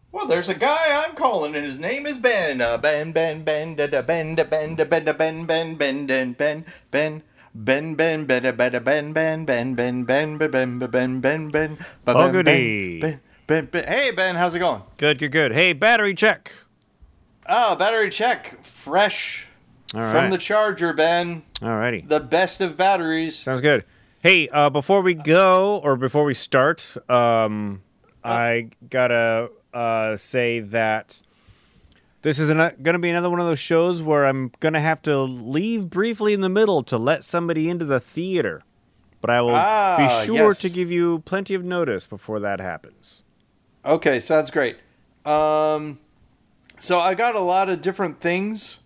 Well, there's a guy I'm calling, and his name is Ben. Ben, Ben, Ben, da da Ben, da Ben, da Ben, da Ben, Ben, Ben, Ben, Ben, Ben. Ben Ben Ben Ben Ben Ben Ben Ben Ben Ben Ben Ben Ben Ben Ben Ben Boogity. Ben Ben. Hey Ben, how's it going? Good, good, good. Hey, battery check. Ah, battery check, fresh All from right. the charger, Ben. Alrighty. The best of batteries. Sounds good. Hey, before we go or before we start, Uh, I gotta say that this is gonna be another one of those shows where I'm gonna have to leave briefly in the middle to let somebody into the theater. But I will be sure to yes. give you plenty of notice before that happens. Okay, sounds great. Um, so I got a lot of different things.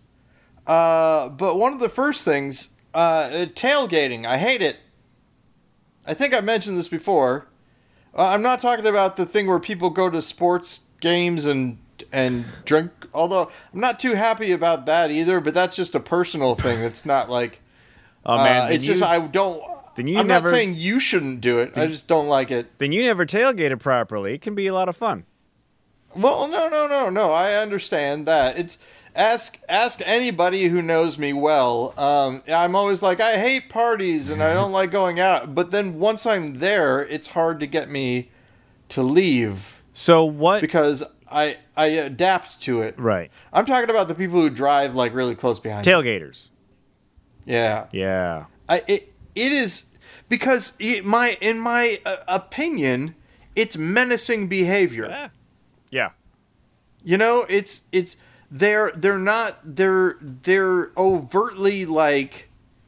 But one of the first things, tailgating. I hate it. I think I mentioned this before. I'm not talking about the thing where people go to sports games and drink. Although I'm not too happy about that either. But that's just a personal thing. It's not like. Oh man, It's just I don't. then you I'm not never saying you shouldn't do it. I just don't like it. then you never tailgated properly. It can be a lot of fun. Well, no. I understand that. It's ask anybody who knows me well. I'm always like I hate parties and I don't like going out. But then once I'm there, it's hard to get me to leave So what? because I adapt to it. Right, I'm talking about the people who drive like really close behind me. tailgaters. Yeah, Yeah. it is because in my opinion, it's menacing behavior. Yeah. You know, it's they're not they're overtly like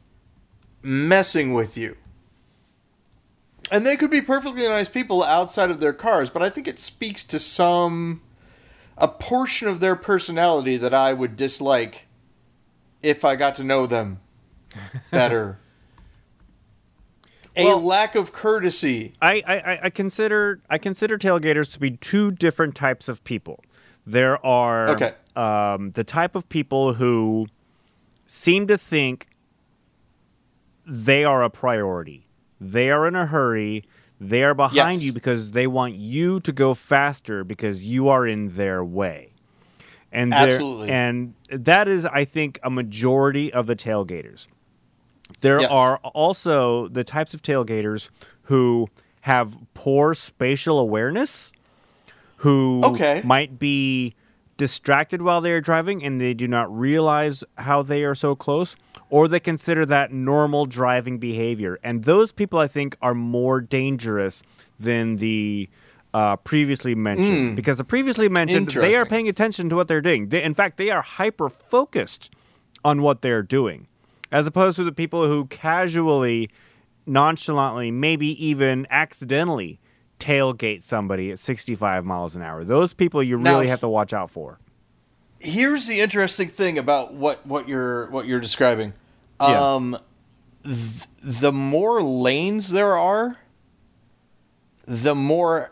messing with you. And they could be perfectly nice people outside of their cars, but I think it speaks to a portion of their personality that I would dislike if I got to know them better. A Well, lack of courtesy. I consider tailgaters to be two different types of people. There are Okay. the type of people who seem to think they are a priority. They are in a hurry. They are behind Yes. you because they want you to go faster because you are in their way. Absolutely. And that is, I think, a majority of the tailgaters. There Yes. are also the types of tailgaters who have poor spatial awareness, who Okay. might be distracted while they are driving and they do not realize how they are so close, or they consider that normal driving behavior. And those people, I think, are more dangerous than the previously mentioned. Because the previously mentioned, they are Interesting. paying attention to what they're doing. In fact, they are hyper-focused on what they're doing, as opposed to the people who casually, nonchalantly, maybe even accidentally tailgate somebody at 65 miles an hour. Those people you Now, really have to watch out for. here's the interesting thing about what you're describing. Yeah. The more lanes there are, the more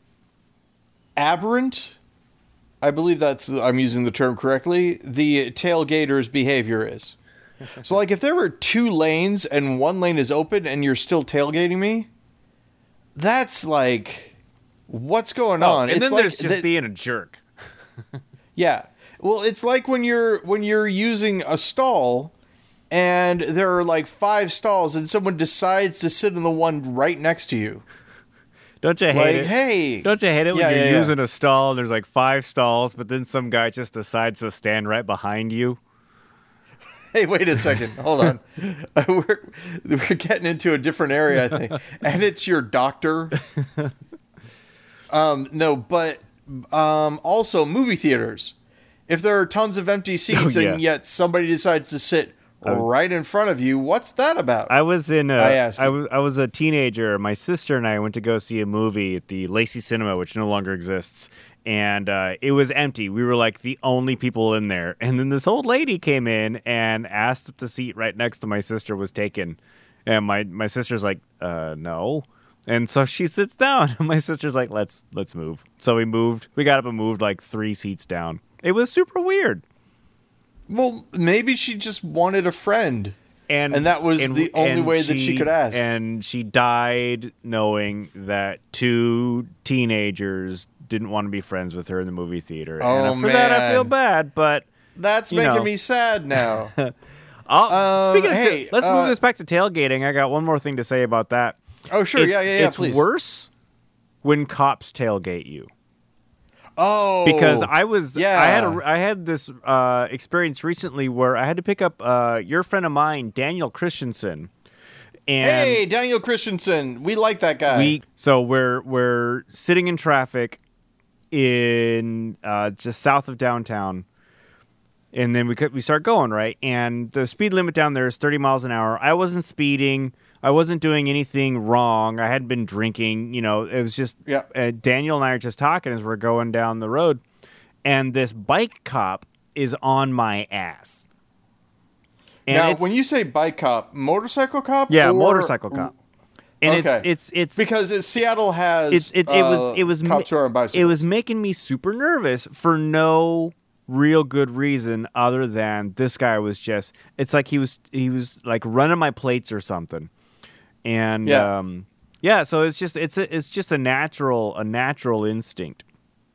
aberrant, I believe I'm using the term correctly, the tailgater's behavior is. So like if there were two lanes and one lane is open and you're still tailgating me, that's like what's going on? And It's then like there's just being a jerk. yeah. Well, it's like when you're using a stall and there are like five stalls and someone decides to sit in the one right next to you. Don't you hate Like, it? hey. Don't you hate it Yeah, when you're yeah, yeah. using a stall and there's like 5 stalls, but then some guy just decides to stand right behind you? Hey, wait a second. Hold on. We're getting into a different area, I think. And it's your doctor. No, but also movie theaters. If there are tons of empty seats Oh, yeah. and yet somebody decides to sit right in front of you, what's that about? I was in a, I ask I you. was I was a teenager. My sister and I went to go see a movie at the Lacey Cinema, which no longer exists, and it was empty. We were like the only people in there. And then this old lady came in and asked if the seat right next to my sister was taken. And my sister's like, no. And so she sits down, and my sister's like, let's move. So we moved. We got up and moved like 3 seats down. It was super weird. Well, maybe she just wanted a friend. And And that was the only way that she could ask. And she died knowing that 2 teenagers didn't want to be friends with her in the movie theater. Oh, and for that, I feel man. bad, but That's you making know. me sad now. Speaking of, hey, let's move this back to tailgating. I got one more thing to say about that. Oh, sure. Yeah, It's please. worse when cops tailgate you. Oh, Because yeah. I had this experience recently where I had to pick up your friend of mine, Daniel Christensen, and Hey, Daniel Christensen. We like that guy. we're sitting in traffic in just south of downtown, and then we start going right, and the speed limit down there is 30 miles an hour. I wasn't speeding. I wasn't doing anything wrong. I hadn't been drinking. It was just Daniel and I are just talking as we're going down the road, and this bike cop is on my ass. And now, when you say bike cop, motorcycle cop? yeah, or... motorcycle cop, and Okay. it's because Seattle has it was cops who are on bicycles. It was making me super nervous for no real good reason other than this guy was just. It's like he was like running my plates or something. And so it's just a natural instinct.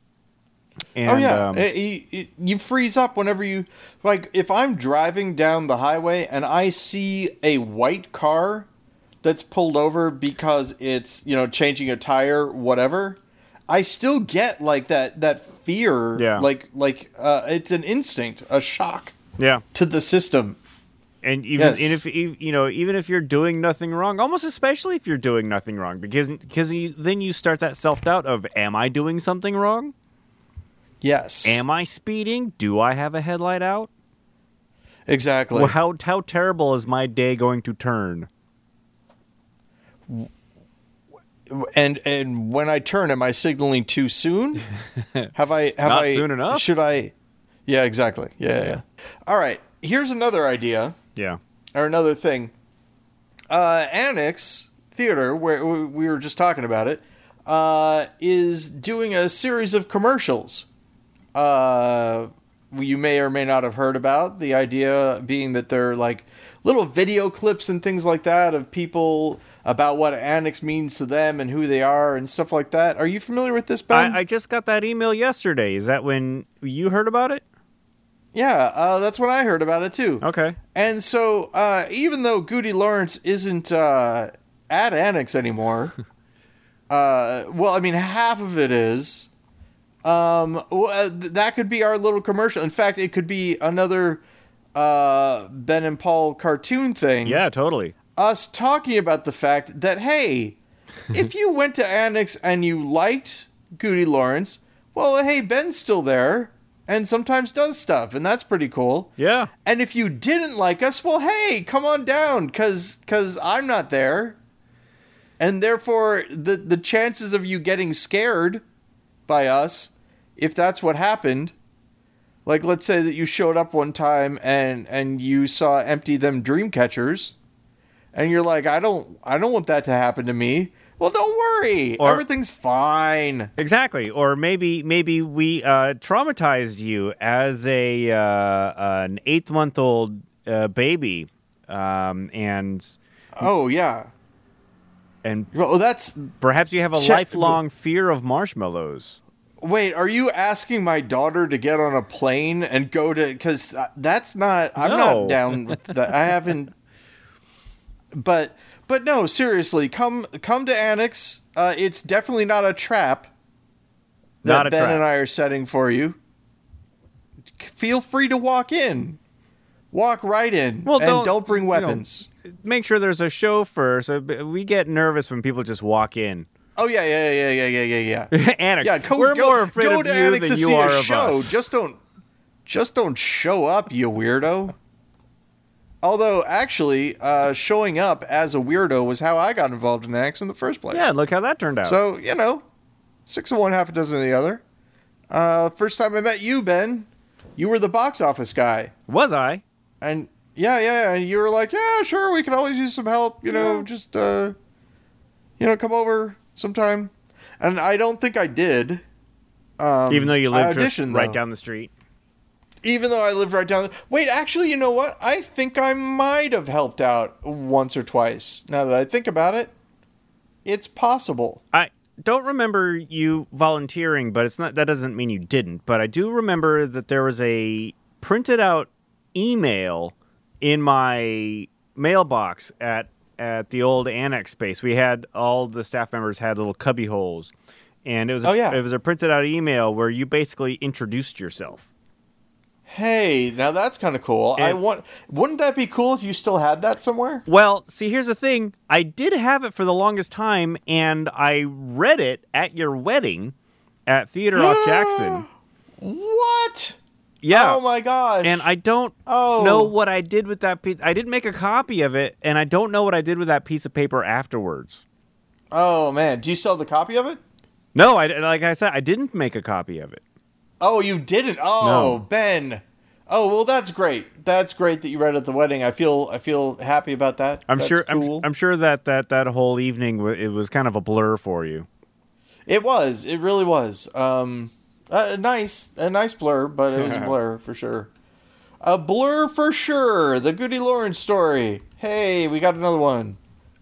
And, you freeze up whenever you like. If I'm driving down the highway and I see a white car that's pulled over because it's changing a tire, whatever, I still get like that fear. Yeah. Like it's an instinct, a shock. Yeah. To the system. And even Yes. even if you're doing nothing wrong, almost especially if you're doing nothing wrong, because then you start that self-doubt of, am I doing something wrong? Yes. Am I speeding? Do I have a headlight out? Exactly. Well, how terrible is my day going to turn? And when I turn, am I signaling too soon? Have Not I soon enough? Should I? Yeah, exactly. Yeah. All right. Here's another idea. Yeah. Or another thing. Annex Theater, where we were just talking about it, is doing a series of commercials. You may or may not have heard about. The idea being that they're like little video clips and things like that of people about what Annex means to them and who they are and stuff like that. Are you familiar with this, Ben? I just got that email yesterday. Is that when you heard about it? Yeah, that's when I heard about it too. Okay. And so, even though Goody Lawrence isn't at Annex anymore, well, I mean, half of it is. That could be our little commercial. In fact, it could be another Ben and Paul cartoon thing. Yeah, totally. Us talking about the fact that, hey, if you went to Annex and you liked Goody Lawrence, well, hey, Ben's still there. And sometimes does stuff, and that's pretty cool. Yeah. And if you didn't like us, well, hey, come on down, because I'm not there. And therefore, the chances of you getting scared by us, if that's what happened, like let's say that you showed up one time and you saw Empty Them Dream Catchers, and you're like, I don't want that to happen to me. Well, don't worry. Everything's fine. Exactly. Or maybe we traumatized you as an 8-month-old baby, and oh yeah, and well that's perhaps you have a lifelong fear of marshmallows. Wait, are you asking my daughter to get on a plane and go to? Because that's not. I'm not down with that. I haven't. But no, seriously, come to Annex. It's definitely not a trap that Ben and I are setting for you. Feel free to walk in. Walk right in. Well, don't bring weapons. Make sure there's a chauffeur, so we get nervous when people just walk in. Oh, yeah. Annex. Yeah, we're more afraid of you Annex than to you see are a of show. us. Just don't show up, you weirdo. Although, actually, showing up as a weirdo was how I got involved in Annex in the first place. Yeah, look how that turned out. So, 6 of one, half a dozen of the other. First time I met you, Ben, you were the box office guy. Was I? And, yeah, and you were like, yeah, sure, we could always use some help, just, come over sometime. And I don't think I did. Even though you lived just auditioned, right though. down the street. Even though I lived right down. Wait, actually, you know what? I think I might have helped out once or twice. Now that I think about it, it's possible. don't remember you volunteering, but that doesn't mean you didn't. But I do remember that there was a printed out email in my mailbox at the old annex space. We had all the staff members had little cubby holes, and it was it was a printed out email where you basically introduced yourself. Hey, now that's kind of cool. Wouldn't that be cool if you still had that somewhere? Well, see, here's the thing. I did have it for the longest time, and I read it at your wedding at Theater Off Jackson. What? Yeah. Oh, my gosh. And I don't know what I did with that piece. I didn't make a copy of it, and I don't know what I did with that piece of paper afterwards. Oh, man. Do you still have the copy of it? No, like I said, I didn't make a copy of it. Oh, you didn't? Oh, no. Ben. Oh, well, that's great. That's great that you read at the wedding. I feel happy about that. That's sure. Cool. I'm sure that whole evening it was kind of a blur for you. It was. It really was. A nice blur, but it was a blur for sure. A blur for sure. The Goody Lawrence story. Hey, we got another one.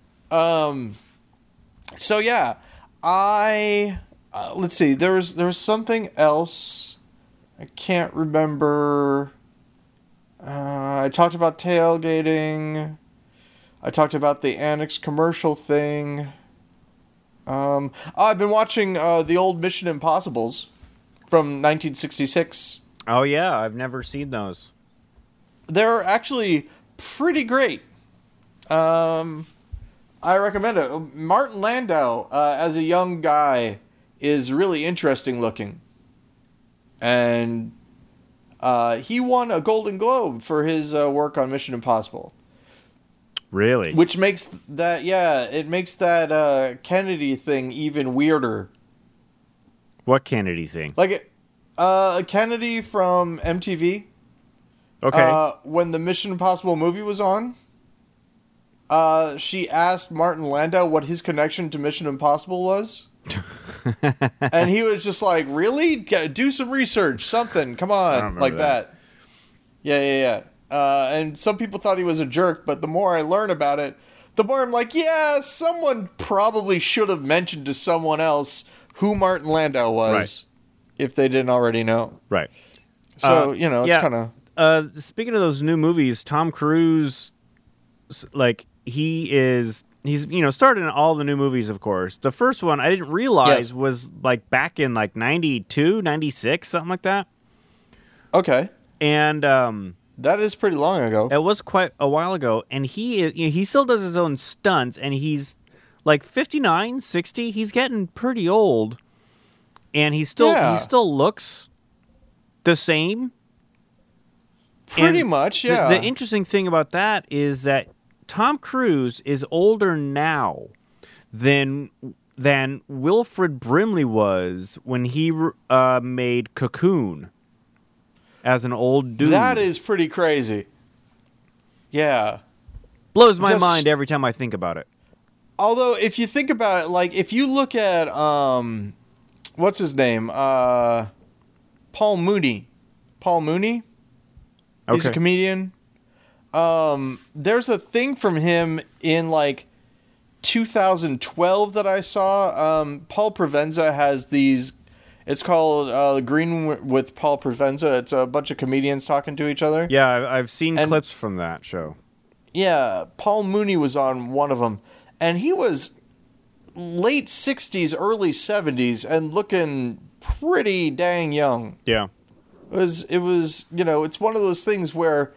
So yeah, let's see. There was something else. I can't remember. I talked about tailgating. I talked about the Annex commercial thing. I've been watching the old Mission Impossibles from 1966. Oh yeah, I've never seen those. They're actually pretty great. I recommend it. Martin Landau, as a young guy, is really interesting looking. And he won a Golden Globe for his work on Mission Impossible. Really? Which makes that, it makes that Kennedy thing even weirder. What Kennedy thing? Like, Kennedy from MTV. Okay. When the Mission Impossible movie was on, she asked Martin Landau what his connection to Mission Impossible was. And he was just like, really? Do some research, something, come on, like that. Yeah. And some people thought he was a jerk, but the more I learn about it, the more I'm like, yeah, someone probably should have mentioned to someone else who Martin Landau was, right, if they didn't already know. Right. So, it's kind of... speaking of those new movies, Tom Cruise, like, he's started in all the new movies, of course. The first one I didn't realize was like back in like 92, 96, something like that. Okay. And that is pretty long ago. It was quite a while ago, and he still does his own stunts, and he's like 59, 60. He's getting pretty old, and he still looks the same. Pretty much, yeah. The interesting thing about that is that Tom Cruise is older now than Wilfred Brimley was when he made Cocoon as an old dude. That is pretty crazy. Yeah. Blows my mind every time I think about it. Although, if you think about it, like, if you look at, what's his name? Paul Mooney. Paul Mooney? He's a comedian. There's a thing from him in like 2012 that I saw. Paul Provenza has these. It's called Green with Paul Provenza. It's a bunch of comedians talking to each other. Yeah, I've seen clips from that show. Yeah, Paul Mooney was on one of them, and he was late 60s, early 70s, and looking pretty dang young. Yeah, it was. It's one of those things where.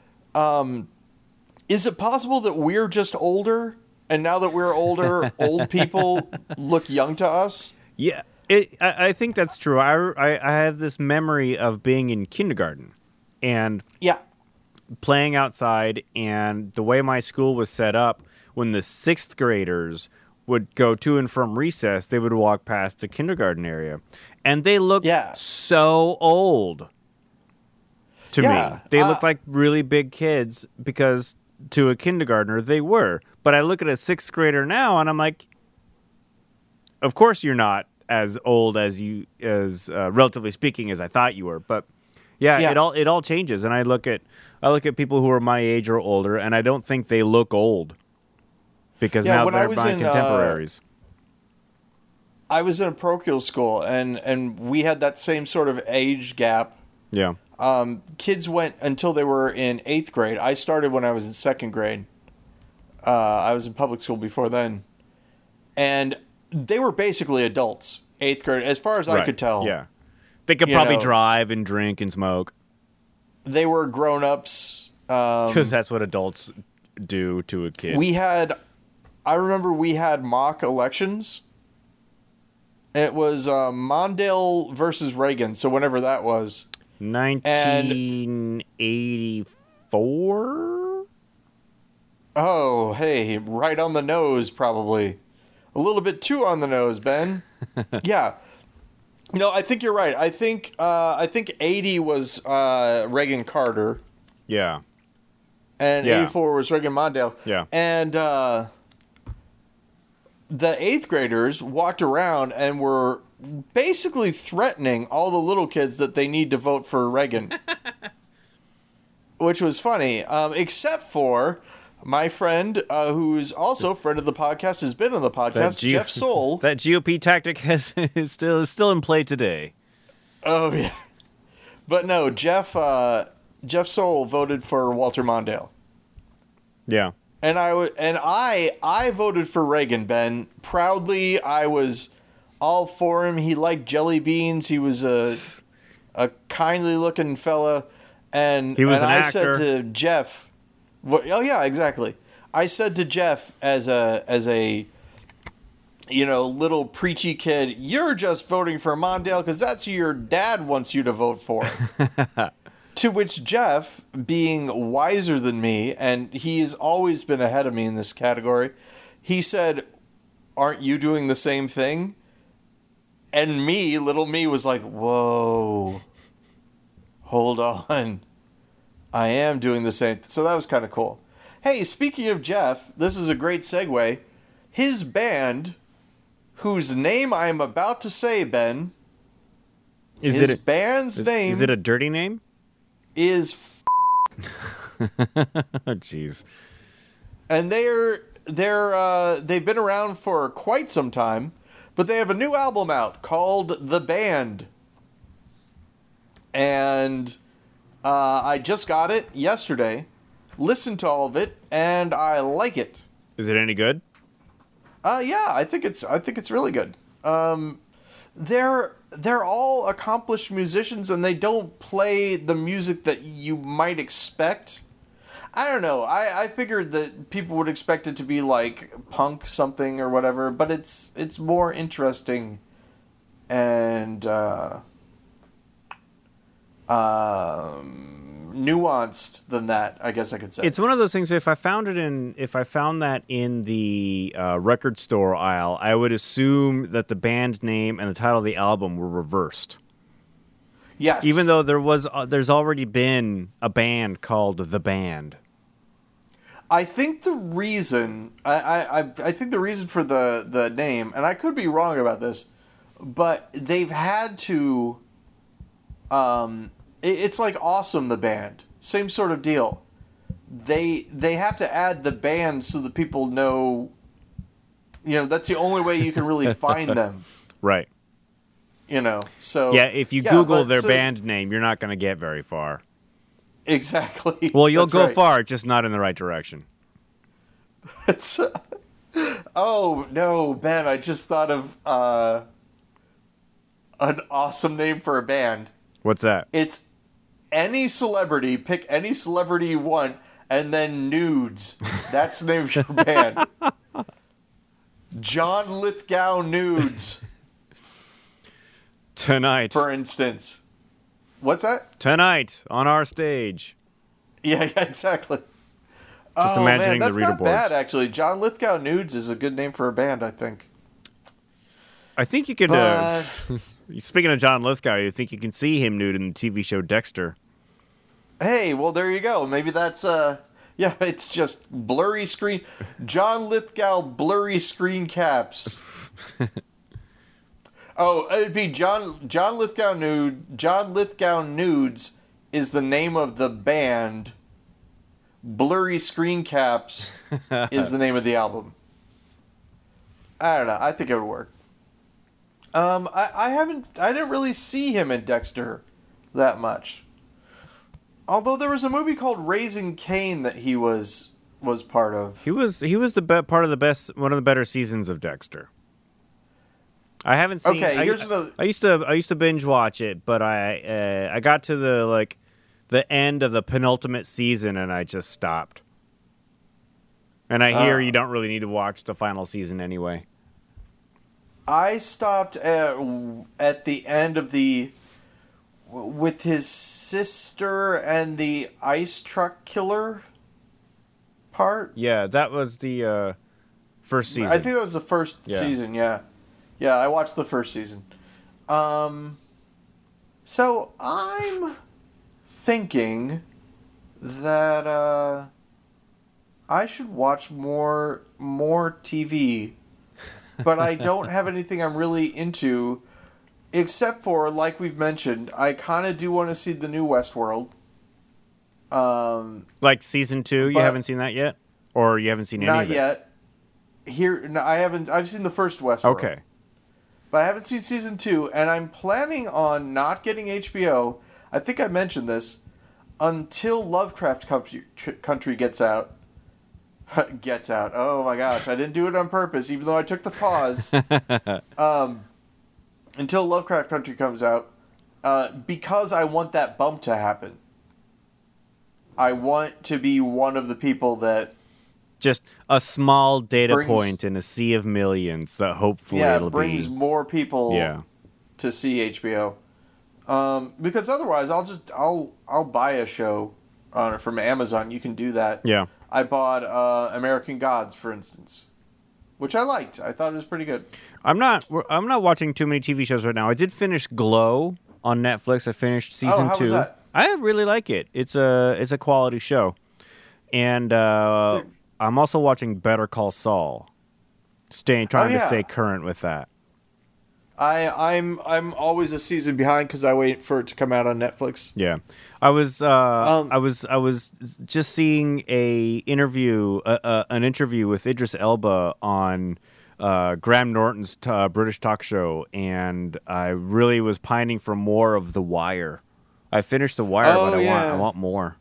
Is it possible that we're just older, and now that we're older, old people look young to us? Yeah, I think that's true. I have this memory of being in kindergarten and playing outside, and the way my school was set up, when the 6th graders would go to and from recess, they would walk past the kindergarten area, and they looked so old. To me, they looked like really big kids because to a kindergartner they were. But I look at a 6th grader now, and I'm like, of course you're not as old as relatively speaking, as I thought you were. But it all changes, and I look at people who are my age or older, and I don't think they look old because now they're my contemporaries. I was in a parochial school, and we had that same sort of age gap. Yeah. Kids went until they were in 8th grade. I started when I was in 2nd grade. I was in public school before then. And they were basically adults, 8th grade, as far as I could tell. Yeah. They could probably drive and drink and smoke. They were grown-ups. Because that's what adults do to a kid. I remember we had mock elections. It was Mondale versus Reagan, so whenever that was. 1984? Oh, hey, right on the nose, probably. A little bit too on the nose, Ben. Yeah. No, I think you're right. I think 80 was Reagan Carter. Yeah. And 84 was Reagan Mondale. Yeah. And the 8th graders walked around and were basically threatening all the little kids that they need to vote for Reagan. Which was funny. Except for my friend, who's also a friend of the podcast, has been on the podcast, Jeff Soul. That GOP tactic is still in play today. Oh, yeah. But no, Jeff Soul voted for Walter Mondale. Yeah. And I voted for Reagan, Ben. Proudly, I was all for him. He liked jelly beans. He was a kindly looking fella. And he was an actor. I said to Jeff, oh yeah, exactly. I said to Jeff as a little preachy kid, you're just voting for Mondale because that's who your dad wants you to vote for. To which Jeff, being wiser than me, and he's always been ahead of me in this category, he said, aren't you doing the same thing? And me, little me, was like, whoa, hold on. I am doing the same. So that was kind of cool. Hey, speaking of Jeff, this is a great segue. His band, whose name I am about to say, Ben, band's name... Is it a dirty name? Is oh, jeez. And they've been around for quite some time, but they have a new album out called The Band. And I just got it yesterday, listened to all of it, and I like it. Is it any good? Yeah, I think it's really good. They're all accomplished musicians, and they don't play the music that you might expect. I don't know. I figured that people would expect it to be like punk something or whatever, but it's more interesting and nuanced than that, I guess I could say. It's one of those things. If I found that in the record store aisle, I would assume that the band name and the title of the album were reversed. Yes. Even though there's already been a band called The Band. I think the reason I think the reason for the name, and I could be wrong about this, but they've had to. It's like Awesome the Band, same sort of deal. They have to add the band so that people know. That's the only way you can really find them. Right. So yeah, if you Google their band name, you're not going to get very far. Exactly. Well, you'll go far, just not in the right direction. Oh no, Ben! I just thought of an awesome name for a band. What's that? It's any celebrity. Pick any celebrity you want, and then nudes. That's the name of your band. John Lithgow Nudes. Tonight, for instance. What's that? Tonight on our stage. Yeah, exactly. Just imagining that's the reader not boards. bad, actually. John Lithgow Nudes is a good name for a band, I think. I think you could. Speaking of John Lithgow, you think you can see him nude in the TV show Dexter? Hey, well, there you go. Maybe that's yeah. It's just blurry screen. John Lithgow blurry screen caps. Oh, it'd be John Lithgow Nude. John Lithgow Nudes is the name of the band. Blurry Screen Caps is the name of the album. I don't know. I think it would work. I didn't really see him in Dexter that much. Although there was a movie called Raising Cain that he was part of. He was part of the best, one of the better seasons of Dexter. I haven't seen. Okay, here's another. I used to binge watch it, but I got to the end of the penultimate season and I just stopped. And I hear you don't really need to watch the final season anyway. I stopped at the end of with his sister and the ice truck killer part. Yeah, that was the first season. I think that was the first season. Yeah, I watched the first season. So I'm thinking that I should watch more TV, but I don't have anything I'm really into, except for, like we've mentioned, I kind of do want to see the new Westworld. Like season 2, you haven't seen that yet, or you haven't seen any of it? Not yet. I haven't. I've seen the first Westworld. Okay. But I haven't seen season 2, and I'm planning on not getting HBO. I think I mentioned this until Lovecraft Country gets out. Gets out. Oh my gosh, I didn't do it on purpose, even though I took the pause. Until Lovecraft Country comes out, because I want that bump to happen. I want to be one of the people that just a small data point in a sea of millions that hopefully it'll brings more people to see HBO. Because otherwise, I'll buy a show from Amazon. You can do that. Yeah. I bought American Gods, for instance, which I liked. I thought it was pretty good. I'm not watching too many TV shows right now. I did finish Glow on Netflix. I finished season 2. Was that? I really like it. It's a quality show, and I'm also watching Better Call Saul. Trying to stay current with that. I'm always a season behind because I wait for it to come out on Netflix. Yeah, I was just seeing an interview with Idris Elba on Graham Norton's British talk show, and I really was pining for more of The Wire. I finished The Wire, but I want more.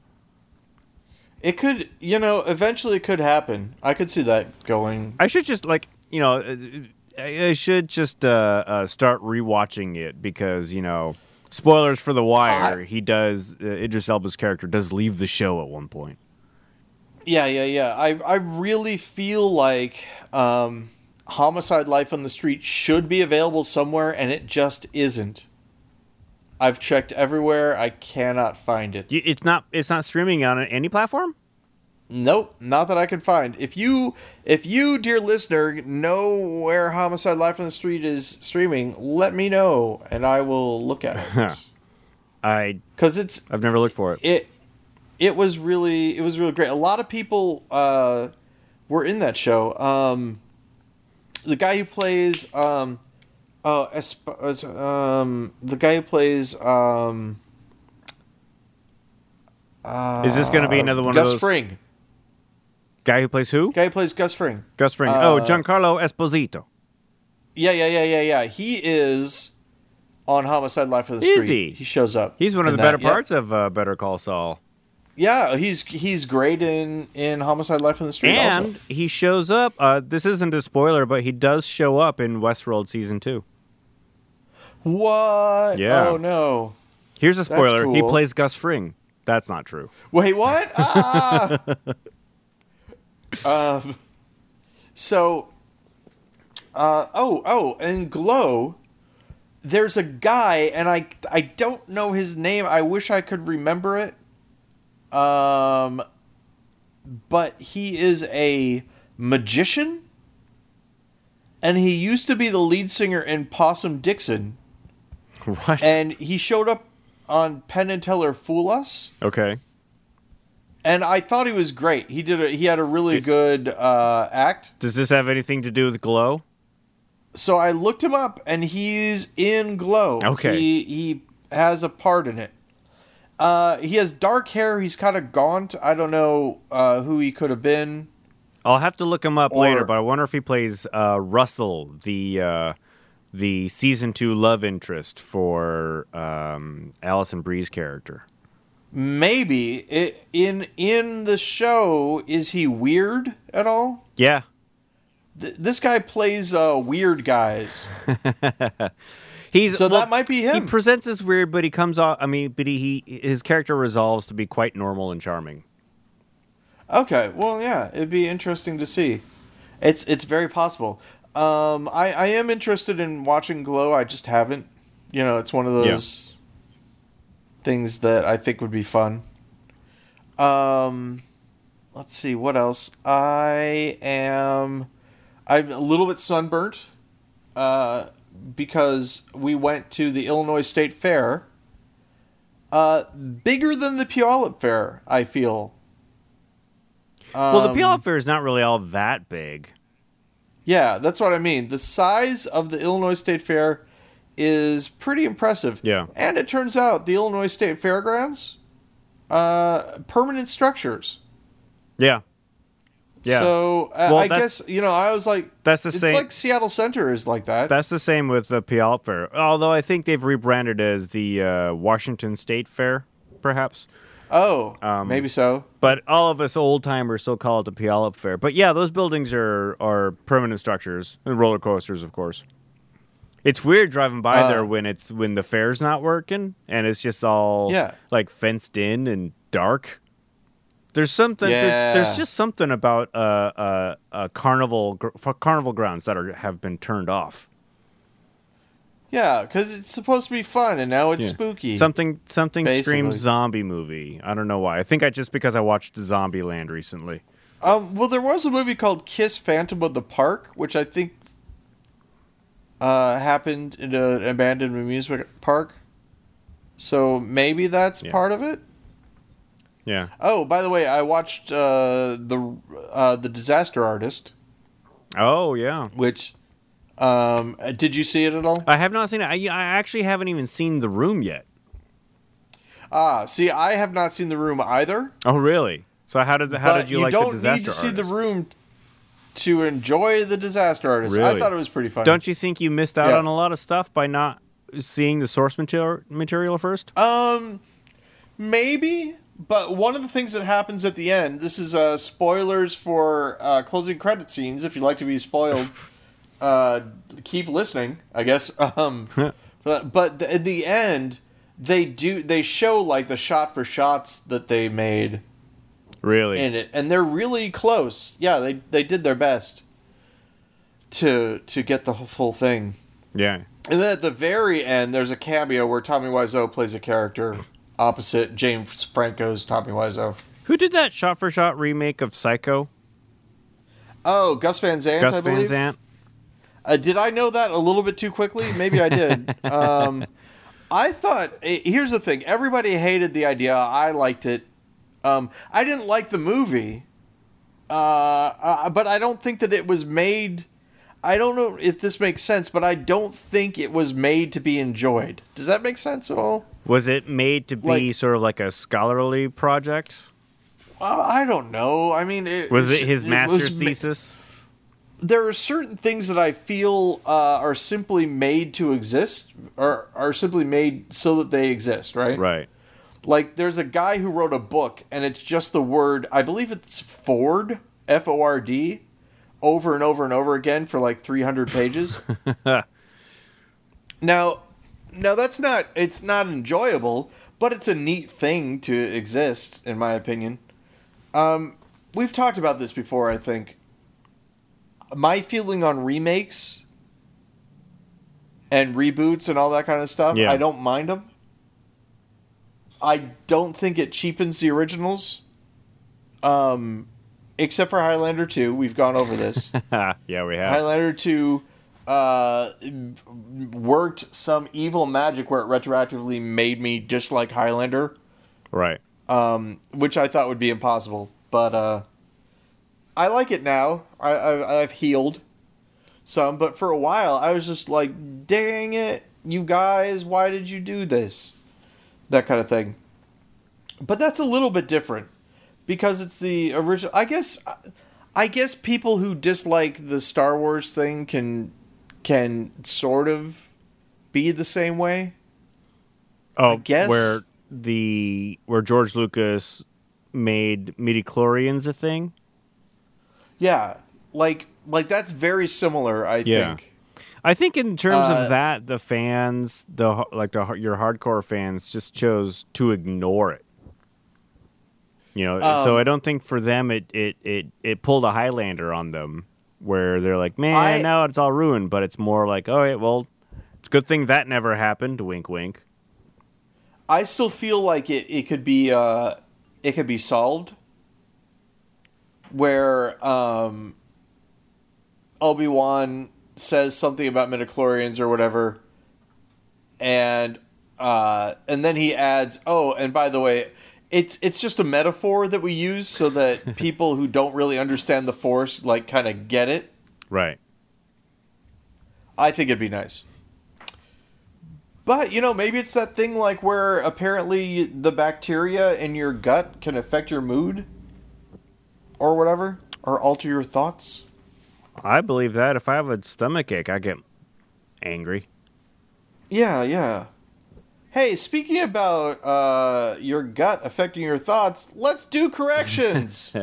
It could, eventually it could happen. I could see that going. I should just I should just start rewatching it because, spoilers for The Wire, Idris Elba's character does leave the show at one point. Yeah. I really feel like Homicide: Life on the Street should be available somewhere, and it just isn't. I've checked everywhere. I cannot find it. It's not streaming on any platform? Nope, not that I can find. If you, dear listener, know where Homicide: Life on the Street is streaming, let me know, and I will look at it. I've never looked for it. It was really great. A lot of people were in that show. The guy who plays the guy who plays is this going to be another one Gus of those? Fring. Guy who plays who? Guy who plays Gus Fring. Gus Fring. Giancarlo Esposito. Yeah. He is on Homicide: Life on the Street. Is he? He shows up. He's one of the better parts of Better Call Saul. Yeah, he's great in Homicide: Life on the Street. And also, he shows up. This isn't a spoiler, but he does show up in Westworld season 2. What? Yeah. Oh no. Here's a spoiler. Cool. He plays Gus Fring. That's not true. Wait, what? And Glow, there's a guy, and I don't know his name. I wish I could remember it. But he is a magician, and he used to be the lead singer in Possum Dixon. What? And he showed up on Penn and Teller Fool Us. Okay. And I thought he was great. He had a really good act. Does this have anything to do with Glow? So I looked him up, and he's in Glow. Okay. He has a part in it. He has dark hair. He's kind of gaunt. I don't know who he could have been. I'll have to look him up later, but I wonder if he plays Russell, the the season 2 love interest for Allison Brie's character. Maybe in the show, is he weird at all? Yeah. This guy plays weird guys. That might be him. He presents as weird, but he comes off. I mean, but his character resolves to be quite normal and charming. Okay, well, yeah, it'd be interesting to see. It's very possible. I am interested in watching Glow. I just haven't. It's one of those things that I think would be fun. Let's see, what else? I'm a little bit sunburnt because we went to the Illinois State Fair. Bigger than the Puyallup Fair, I feel. Well, the Puyallup Fair is not really all that big. Yeah, that's what I mean. The size of the Illinois State Fair is pretty impressive. Yeah. And it turns out the Illinois State Fairgrounds, permanent structures. Yeah. Yeah. So I guess, I was like, that's the it's same. like Seattle Center is like that. That's the same with the Puyallup Fair. Although I think they've rebranded as the Washington State Fair, perhaps. Oh, maybe so. But all of us old timers still call it the Puyallup Fair. But yeah, those buildings are permanent structures and roller coasters, of course. It's weird driving by there when the fair's not working and it's just all like fenced in and dark. There's something. There's just something about carnival grounds that have been turned off. Yeah, because it's supposed to be fun, and now it's spooky. Something screams zombie movie. I don't know why. I think because I watched Zombieland recently. Well, there was a movie called Kiss Phantom of the Park, which I think happened in an abandoned amusement park. So maybe that's part of it. Yeah. Oh, by the way, I watched the Disaster Artist. Oh yeah. Which, did you see it at all? I have not seen it. I actually haven't even seen The Room yet. See, I have not seen The Room either. Oh really? So how did you like the Disaster Artist? You don't need to see The Room to enjoy the Disaster Artist. Really? I thought it was pretty funny. Don't you think you missed out on a lot of stuff by not seeing the source material first? Maybe. But one of the things that happens at the end, this is spoilers for closing credit scenes. If you'd like to be spoiled, keep listening, I guess. But at the end, they show like the shot for shots that they made. Really? In it, and they're really close. Yeah, they did their best to get the full thing. Yeah. And then at the very end, there's a cameo where Tommy Wiseau plays a character opposite James Franco's Tommy Wiseau. Who did that shot-for-shot remake of Psycho? Oh, Gus Van Sant, I believe. Gus Van Sant. Did I know that a little bit too quickly? Maybe I did. I thought... Here's the thing. Everybody hated the idea. I liked it. I didn't like the movie. But I don't think that it was made... I don't know if this makes sense, but I don't think it was made to be enjoyed. Does that make sense at all? Was it made to be sort of like a scholarly project? I don't know. I mean... Was it his master's thesis? There are certain things that I feel are simply made to exist, or are simply made so that they exist, right? Right. Like, there's a guy who wrote a book, and it's just the word... I believe it's Ford, F-O-R-D... over and over and over again for like 300 pages. Now it's not enjoyable, but it's a neat thing to exist, in my opinion. We've talked about this before, I think. My feeling on remakes and reboots and all that kind of stuff, I don't mind them. I don't think it cheapens the originals. Except for Highlander 2. We've gone over this. Yeah, we have. Highlander 2 worked some evil magic where it retroactively made me just like Highlander. Right. Which I thought would be impossible. But I like it now. I've healed some. But for a while, I was just like, dang it, you guys, why did you do this? That kind of thing. But that's a little bit different. Because it's the original. I guess people who dislike the Star Wars thing can can sort of be the same way. Oh, I guess. where George Lucas made midichlorians a thing. Yeah, like that's very similar, I Yeah. think. I think in terms of that, the fans, your hardcore fans, just chose to ignore it. So I don't think for them it pulled a Highlander on them, where they're like, man, now it's all ruined. But it's more like, all right, well, it's a good thing that never happened. Wink, wink. I still feel like it could be solved, where Obi-Wan says something about midichlorians or whatever, and then he adds, "Oh, and by the way, it's just a metaphor that we use so that people who don't really understand the Force like kind of get it." Right. I think it'd be nice. But, maybe it's that thing like where apparently the bacteria in your gut can affect your mood or whatever, or alter your thoughts. I believe that. If I have a stomach ache, I get angry. Yeah, yeah. Hey, speaking about your gut affecting your thoughts, let's do corrections.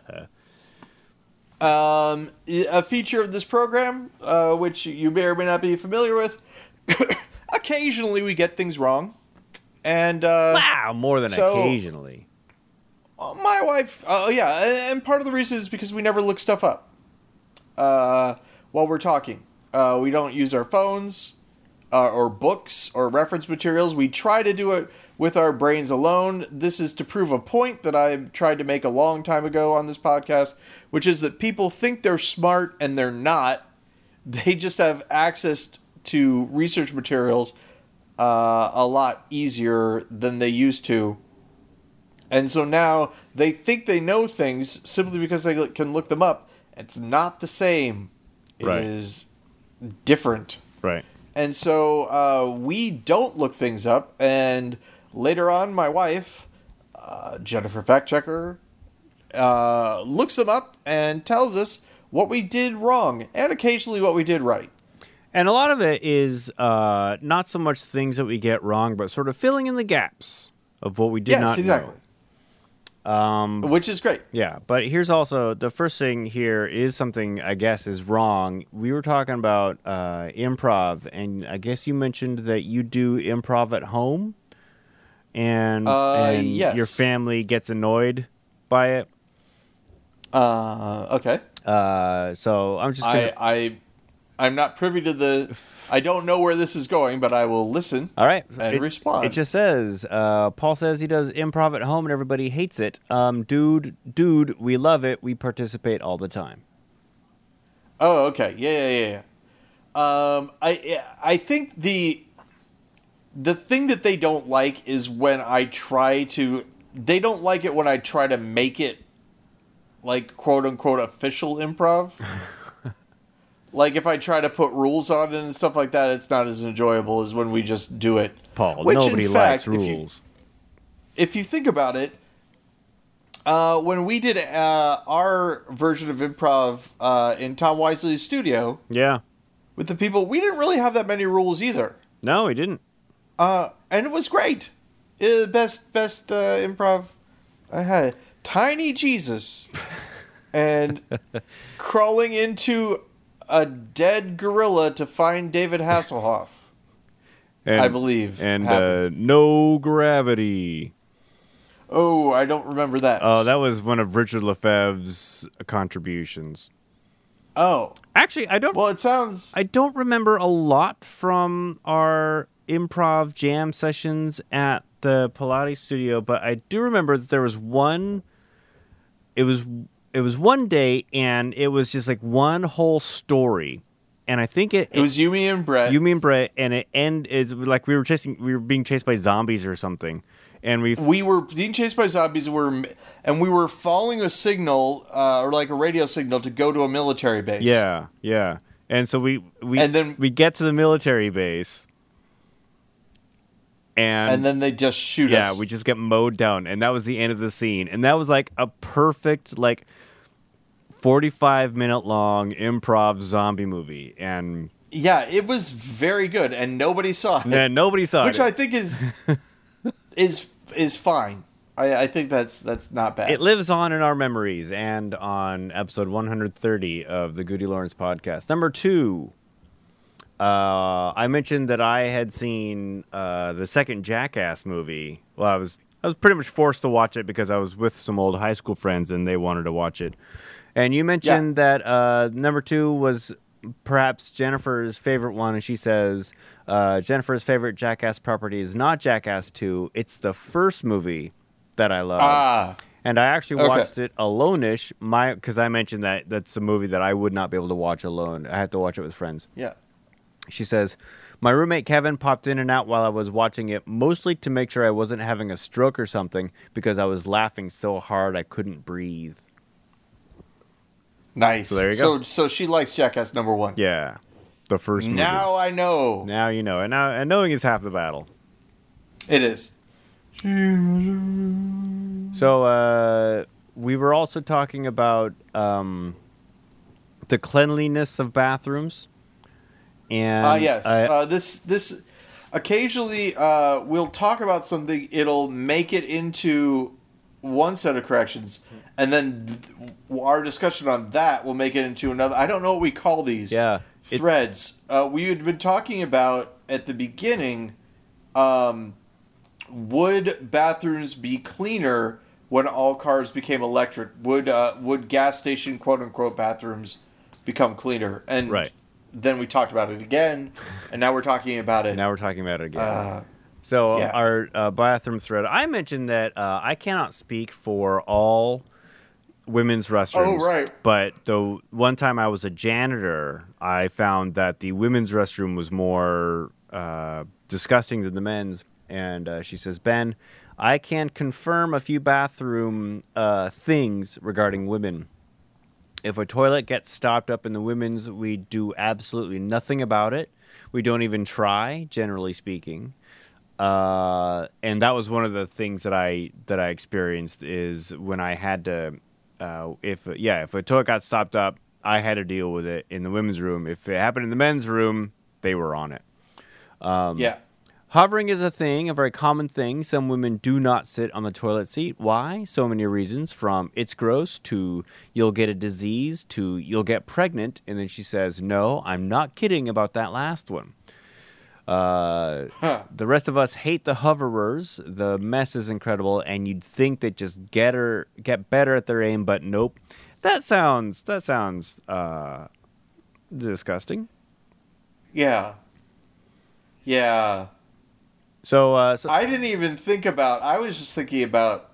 A feature of this program, which you may or may not be familiar with, occasionally we get things wrong. And wow, more than occasionally. My wife, and part of the reason is because we never look stuff up while we're talking. We don't use our phones or books or reference materials. We try to do it with our brains alone. This is to prove a point that I tried to make a long time ago on this podcast, which is that people think they're smart and they're not. They just have access to research materials a lot easier than they used to. And so now they think they know things simply because they can look them up. It's not the same. It is different. Right. And so we don't look things up. And later on, my wife, Jennifer Fact Checker, looks them up and tells us what we did wrong and occasionally what we did right. And a lot of it is not so much things that we get wrong, but sort of filling in the gaps of what we did not know. Which is great. Yeah, but here's also the first thing here is something I guess is wrong. We were talking about improv, and I guess you mentioned that you do improv at home, and yes. Your family gets annoyed by it. Okay. So I'm just gonna... I'm not privy to the... I don't know where this is going, but I will listen. All right. And respond. It just says, Paul says he does improv at home and everybody hates it. Dude, we love it. We participate all the time. Oh, okay. Yeah. I think the thing that they don't like is when I try to... They don't like it when I try to make it like quote-unquote official improv. Like, if I try to put rules on it and stuff like that, it's not as enjoyable as when we just do it. Paul, nobody likes rules. If you think about it, when we did our version of improv in Tom Wisely's studio... Yeah. With the people, we didn't really have that many rules either. No, we didn't. And it was great. Best improv I had. Tiny Jesus. And crawling into... a dead gorilla to find David Hasselhoff, I believe. And no gravity. Oh, I don't remember that. Oh, that was one of Richard Lefebvre's contributions. Oh. Actually, I don't... Well, it sounds... I don't remember a lot from our improv jam sessions at the Pilates studio, but I do remember that there was one... It was one day, and it was just like one whole story, and I think it was Yumi and Brett, and it ended like we were being chased by zombies or something, and we were being chased by zombies, and we were following a signal or like a radio signal to go to a military base. Yeah, and so we get to the military base. And then they just shoot us. Yeah, we just get mowed down, and that was the end of the scene. And that was like a perfect 45-minute long improv zombie movie. And Yeah, it was very good, and nobody saw it. No, nobody saw Which it. I think is fine. I think that's not bad. It lives on in our memories and on episode 130 of the Goody Lawrence podcast. Number 2, I mentioned that I had seen the second Jackass movie. Well, I was pretty much forced to watch it because I was with some old high school friends and they wanted to watch it. And you mentioned that number 2 was perhaps Jennifer's favorite one, and she says Jennifer's favorite Jackass property is not Jackass 2. It's the first movie that I love. And I actually watched it alone-ish, because I mentioned that that's a movie that I would not be able to watch alone. I had to watch it with friends. Yeah. She says, my roommate Kevin popped in and out while I was watching it, mostly to make sure I wasn't having a stroke or something, because I was laughing so hard I couldn't breathe. Nice. So there you go. So she likes Jackass number 1. Yeah, the first movie. Now I know. Now you know. And knowing is half the battle. It is. So we were also talking about the cleanliness of bathrooms. And yes. This occasionally we'll talk about something. It'll make it into one set of corrections, and then our discussion on that will make it into another. I don't know what we call these. Yeah. Threads. We had been talking about at the beginning. Would bathrooms be cleaner when all cars became electric? Would gas station quote unquote bathrooms become cleaner? And right. Then we talked about it again, and now we're talking about it. Now we're talking about it again. Yeah. Our bathroom thread. I mentioned that I cannot speak for all women's restrooms. Oh, right. But the one time I was a janitor, I found that the women's restroom was more disgusting than the men's. And she says, Ben, I can confirm a few bathroom things regarding women. If a toilet gets stopped up in the women's, we do absolutely nothing about it. We don't even try, generally speaking. And that was one of the things that I experienced is when I had to, if a toilet got stopped up, I had to deal with it in the women's room. If it happened in the men's room, they were on it. Yeah. Hovering is a very common thing. Some women do not sit on the toilet seat. Why? So many reasons, from it's gross to you'll get a disease to you'll get pregnant. And then she says, no, I'm not kidding about that last one. The rest of us hate the hoverers. The mess is incredible, and you'd think they'd just get better at their aim, but nope. That sounds disgusting. Yeah. Yeah. So I didn't even think about. I was just thinking about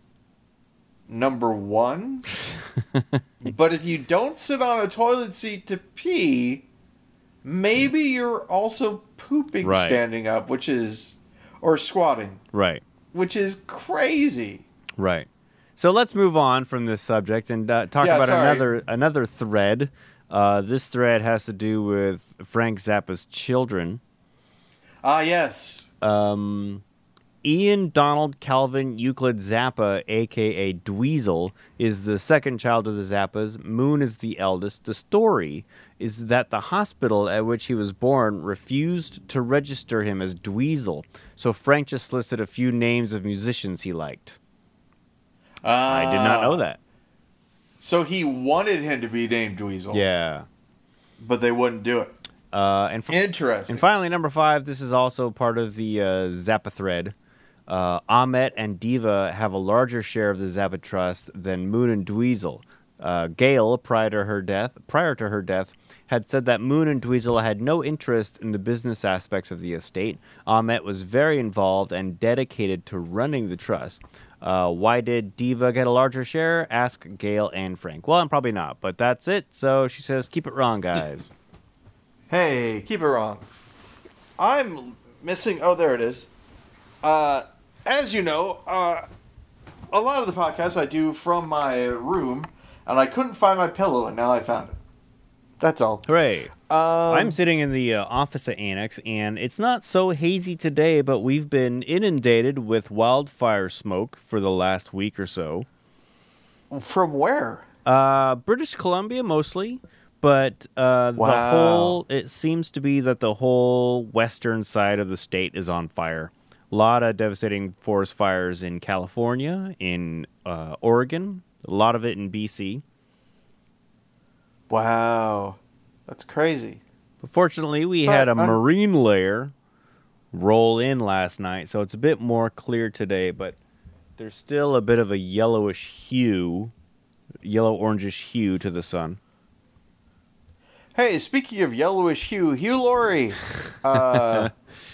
number 1. But if you don't sit on a toilet seat to pee, maybe you're also pooping standing up, or squatting, right, which is crazy. Right. So let's move on from this subject and talk about another thread. This thread has to do with Frank Zappa's children. Ah, yes. Ian Donald Calvin Euclid Zappa, a.k.a. Dweezil, is the second child of the Zappas. Moon is the eldest. The story is that the hospital at which he was born refused to register him as Dweezil, so Frank just listed a few names of musicians he liked. I did not know that. So he wanted him to be named Dweezil. Yeah. But they wouldn't do it. Interesting. And finally, number 5, this is also part of the Zappa thread. Ahmet and Diva have a larger share of the Zappa trust than Moon and Dweezil. Gail, prior to her death, had said that Moon and Dweezil had no interest in the business aspects of the estate. Ahmet was very involved and dedicated to running the trust. Why did Diva get a larger share? Ask Gail and Frank. Well, I'm probably not, but that's it. So she says, keep it wrong, guys. Hey, keep it wrong. I'm missing... Oh, there it is. As you know, a lot of the podcasts I do from my room, and I couldn't find my pillow, and now I found it. That's all. Hooray. I'm sitting in the office at Annex, and it's not so hazy today, but we've been inundated with wildfire smoke for the last week or so. From where? British Columbia, mostly. But Wow. it seems to be that the whole western side of the state is on fire. A lot of devastating forest fires in California, in Oregon, a lot of it in BC. Wow. That's crazy. But fortunately, we had But a marine layer roll in last night, so it's a bit more clear today, but there's still a bit of a yellowish hue, yellow-orangish hue to the sun. hey, speaking of yellowish hue, Hugh Laurie uh,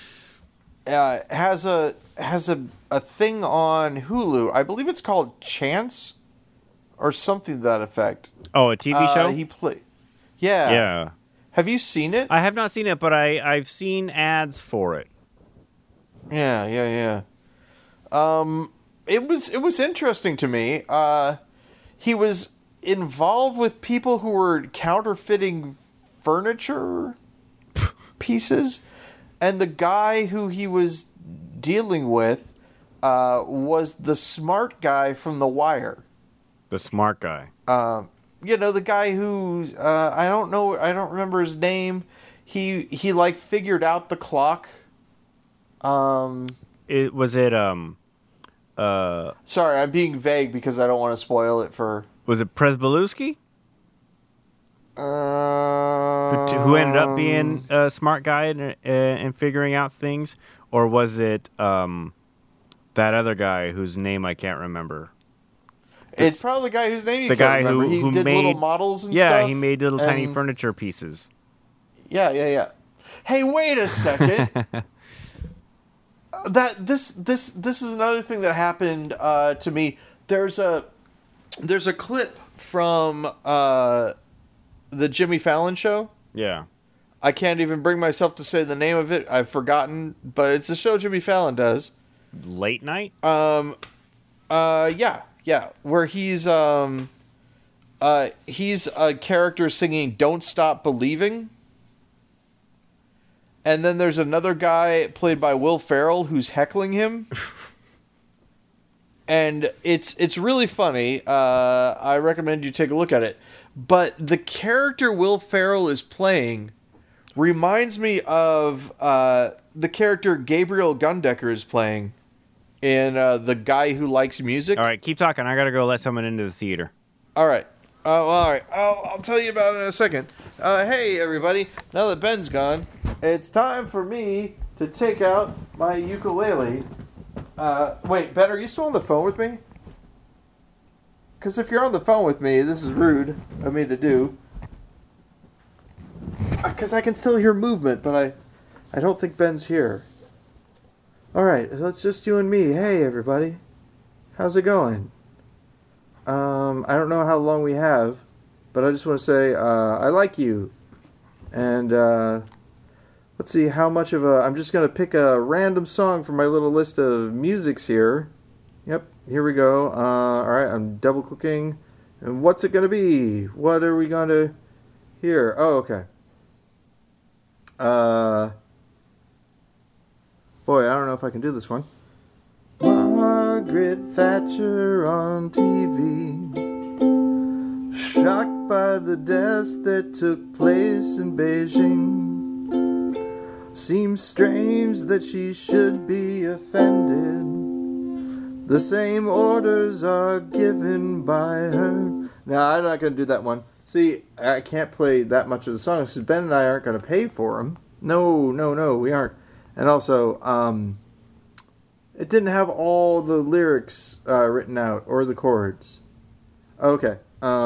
has a thing on Hulu. I believe it's called Chance or something to that effect. Oh, a TV show? He play. Yeah. Yeah. Have you seen it? I have not seen it, but I've seen ads for it. Yeah, yeah, yeah. It was interesting to me. He was involved with people who were counterfeiting furniture pieces, and the guy who he was dealing with was the smart guy from The Wire. The smart guy. The guy who's I don't know, I don't remember his name. He like figured out the clock. It was it Sorry, I'm being vague because I don't want to spoil it for. was it Presbalewski? Who ended up being a smart guy and figuring out things, or was it that other guy whose name I can't remember? It's probably the guy whose name you The can't guy remember. who He did made little models and yeah, stuff. he made little tiny and- furniture pieces. Yeah, yeah, yeah. Hey, wait a second. This is another thing that happened to me. There's a clip from the Jimmy Fallon show. Yeah. I can't even bring myself to say the name of it. I've forgotten, but it's a show Jimmy Fallon does. Late night? Yeah, where he's a character singing "Don't Stop Believing," and then there's another guy played by Will Ferrell who's heckling him, and it's really funny. I recommend you take a look at it. But the character Will Ferrell is playing reminds me of the character Gabriel Gundecker is playing in The Guy Who Likes Music. All right, keep talking. I got to go let someone into the theater. All right. All right. I'll tell you about it in a second. Hey, everybody. Now that Ben's gone, it's time for me to take out my ukulele. Wait, Ben, are you still on the phone with me? Because if you're on the phone with me, this is rude of me to do. Because I can still hear movement, but I don't think Ben's here. All right, so it's just you and me. Hey, everybody. How's it going? I don't know how long we have, but I just want to say I like you. And let's see how much of a... I'm just going to pick a random song from my little list of musics here. Yep, here we go. All right, I'm double-clicking. And what's it going to be? What are we going to hear? Oh, okay. Boy, I don't know if I can do this one. Margaret Thatcher on TV, shocked by the deaths that took place in Beijing. Seems strange that she should be offended. The same orders are given by her. Now, I'm not going to do that one. See, I can't play that much of the song because Ben and I aren't going to pay for them. No, we aren't. And also, it didn't have all the lyrics written out or the chords. Okay.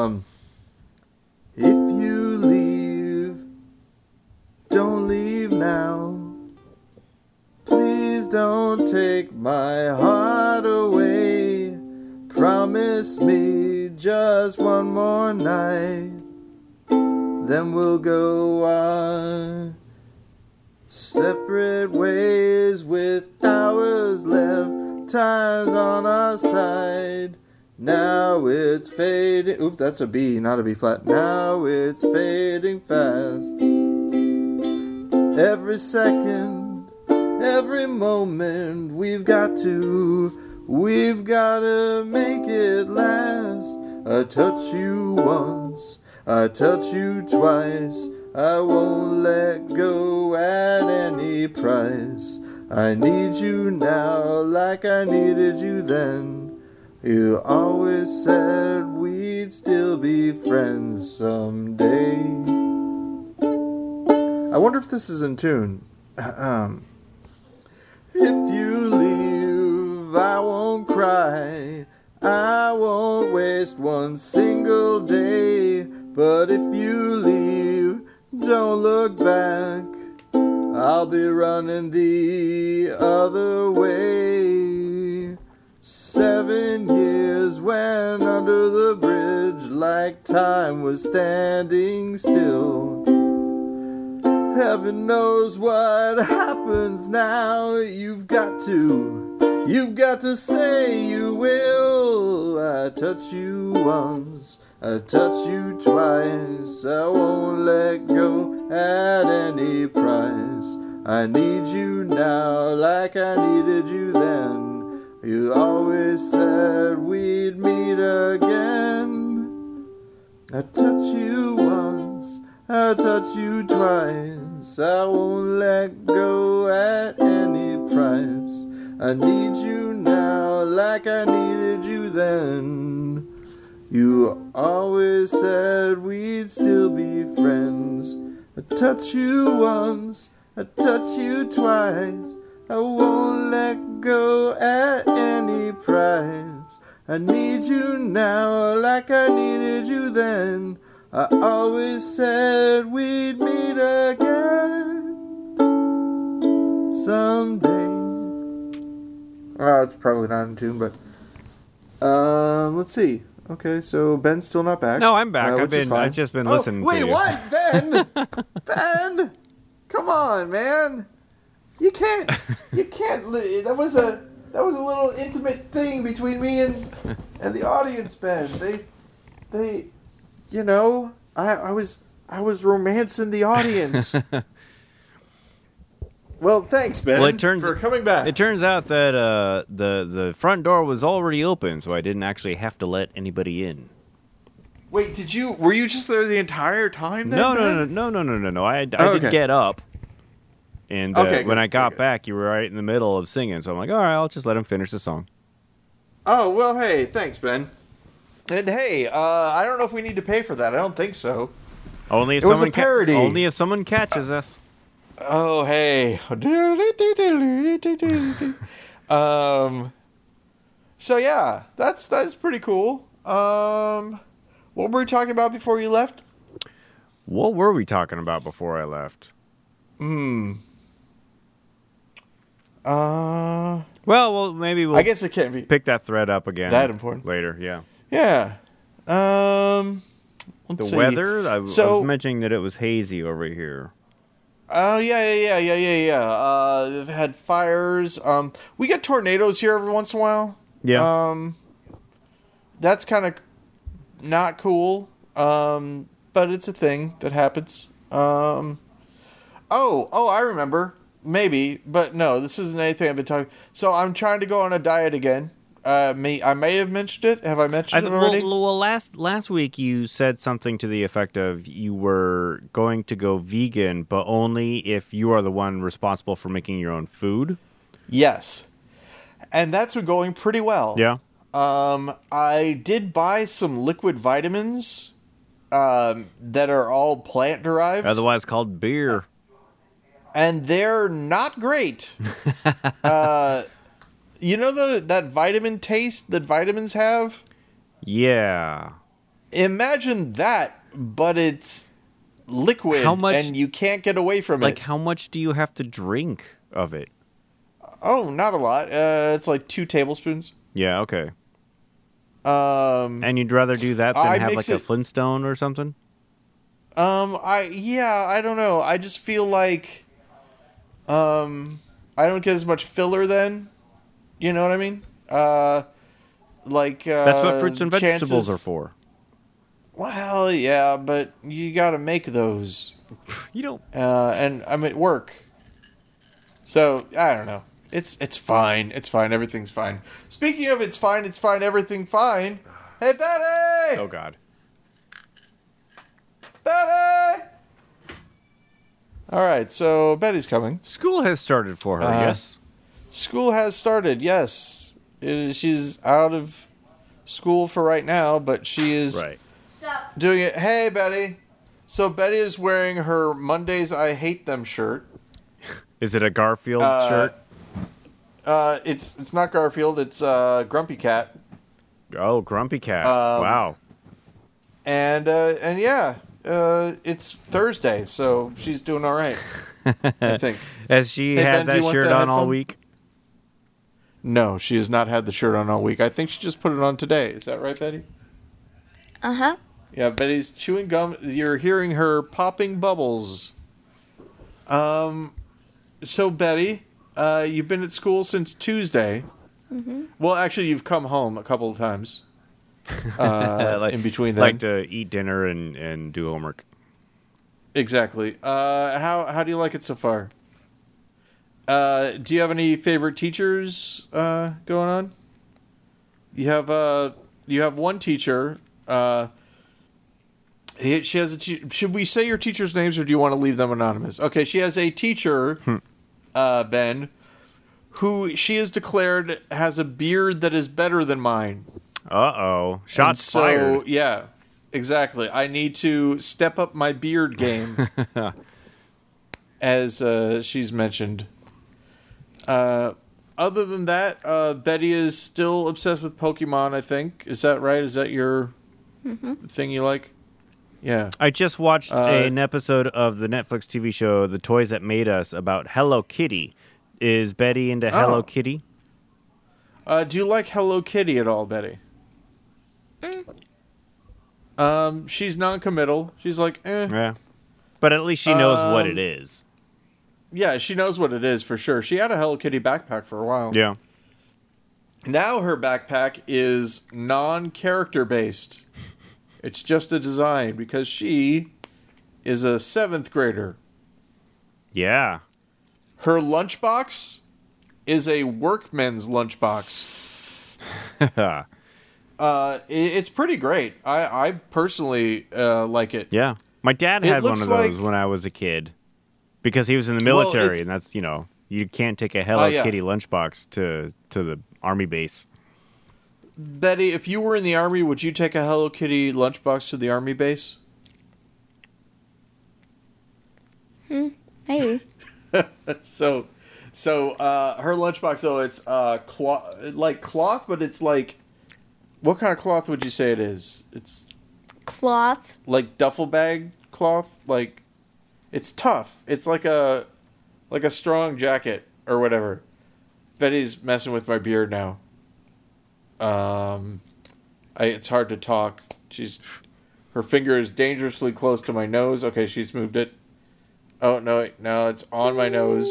If you leave, don't leave now. Please don't take my heart away. Promise me just one more night. Then we'll go on separate ways with hours left, time's on our side. Now it's fading. Oops, that's a B, not a B flat. Now it's fading fast. Every second, every moment, we've got to make it last. I touch you once, I touch you twice. I won't let go at any price. I need you now like I needed you then. You always said we'd still be friends someday. I wonder if this is in tune. If you leave, I won't cry. I won't waste one single day. But if you leave, don't look back. I'll be running the other way. 7 years went under the bridge like time was standing still. Heaven knows what happens now. You've got to say you will. I touch you once, I touch you twice. I won't let go at any price. I need you now like I needed you then. You always said we'd meet again. I touch you once, I'll touch you twice. I won't let go at any price. I need you now like I needed you then. You always said we'd still be friends. I touch you once, I touch you twice. I won't let go at any price. I need you now like I needed you then. I always said we'd meet again someday. It's probably not in tune, but let's see. Okay, so Ben's still not back. No, I'm back. I've just been listening wait, to you. What? Ben? Ben? Come on, man. You can't that was a little intimate thing between me and the audience, Ben. They you know, I was romancing the audience. Well, thanks, Ben, for coming back. It turns out that the front door was already open, so I didn't actually have to let anybody in. Wait, were you just there the entire time then? No. I did get up. And when I got back, you were right in the middle of singing, so I'm like, all right, I'll just let him finish the song. Oh, well, hey, thanks, Ben. And hey, I don't know if we need to pay for that. I don't think so. Only if someone catches us. Oh, hey. So yeah, that's pretty cool. What were we talking about before you left? What were we talking about before I left? Well, maybe we'll. I guess it can't be pick that thread up again. That important later. Yeah. Yeah. The weather. I was mentioning that it was hazy over here. Oh yeah. They've had fires. We get tornadoes here every once in a while. Yeah. That's kind of not cool. But it's a thing that happens. Oh, I remember. Maybe, but no, this isn't anything I've been talking. So I'm trying to go on a diet again. I may have mentioned it. Have I mentioned it already? Well, last week you said something to the effect of you were going to go vegan, but only if you are the one responsible for making your own food. Yes, and that's been going pretty well. Yeah. I did buy some liquid vitamins that are all plant derived, otherwise called beer. And they're not great. You know that vitamin taste that vitamins have? Yeah. Imagine that, but it's liquid and you can't get away from it. Like, how much do you have to drink of it? Oh, not a lot. It's like 2 tablespoons. Yeah, okay. And you'd rather do that than have like a Flintstone or something? I don't know. I just feel like I don't get as much filler then. You know what I mean? That's what fruits and vegetables are for. Well, yeah, but you got to make those. You don't. And I'm at work, so I don't know. It's fine. It's fine. Everything's fine. Speaking of it's fine, everything fine. Hey, Betty! Oh God. All right, so Betty's coming. School has started for her, yes? School has started, yes. She's out of school for right now, but she is Right. doing it. Hey, Betty. So Betty is wearing her Mondays I Hate Them shirt. Is it a Garfield shirt? It's not Garfield, it's Grumpy Cat. Oh, Grumpy Cat. Wow. And yeah, it's Thursday, so she's doing all right, I think. Has she Hey, had Ben, do you that want shirt the on all headphone? week? No, she has not had the shirt on all week. I think she just put it on today. Is that right, Betty? Uh-huh. Yeah, Betty's chewing gum. You're hearing her popping bubbles. So Betty, you've been at school since Tuesday. Mm-hmm. Well, actually, you've come home a couple of times. In between them. Like to eat dinner and do homework. Exactly. How do you like it so far? Do you have any favorite teachers going on? You have one teacher. She has should we say your teachers' names, or do you want to leave them anonymous? Okay, she has a teacher, Ben, who she has declared has a beard that is better than mine. Uh-oh. Shots So, fired. yeah, exactly. I need to step up my beard game, as she's mentioned. Other than that, Betty is still obsessed with Pokemon, I think. Is that right? Is that your thing you like? Yeah. I just watched an episode of the Netflix TV show The Toys That Made Us about Hello Kitty. Is Betty into Hello Kitty? Do you like Hello Kitty at all, Betty? She's non-committal. She's like, eh. Yeah. But at least she knows what it Um, is. Yeah, she knows what it is for sure. She had a Hello Kitty backpack for a while. Yeah. Now her backpack is non-character based. It's just a design because she is a 7th grader. Yeah. Her lunchbox is a workman's lunchbox. It's pretty great. I personally like it. Yeah. My dad It had one looks of those like- when I was a kid. Because he was in the Well, military, it's- and that's, you can't take a Hello yeah. Kitty lunchbox to the army base. Betty, if you were in the army, would you take a Hello Kitty lunchbox to the army base? Maybe. So her lunchbox, though, it's cloth, but it's like, what kind of cloth would you say it is? It's Cloth. like duffel bag cloth. Like, it's tough. It's like a strong jacket or whatever. Betty's messing with my beard now. It's hard to talk. Her finger is dangerously close to my nose. Okay, she's moved it. Oh no, it's on my nose.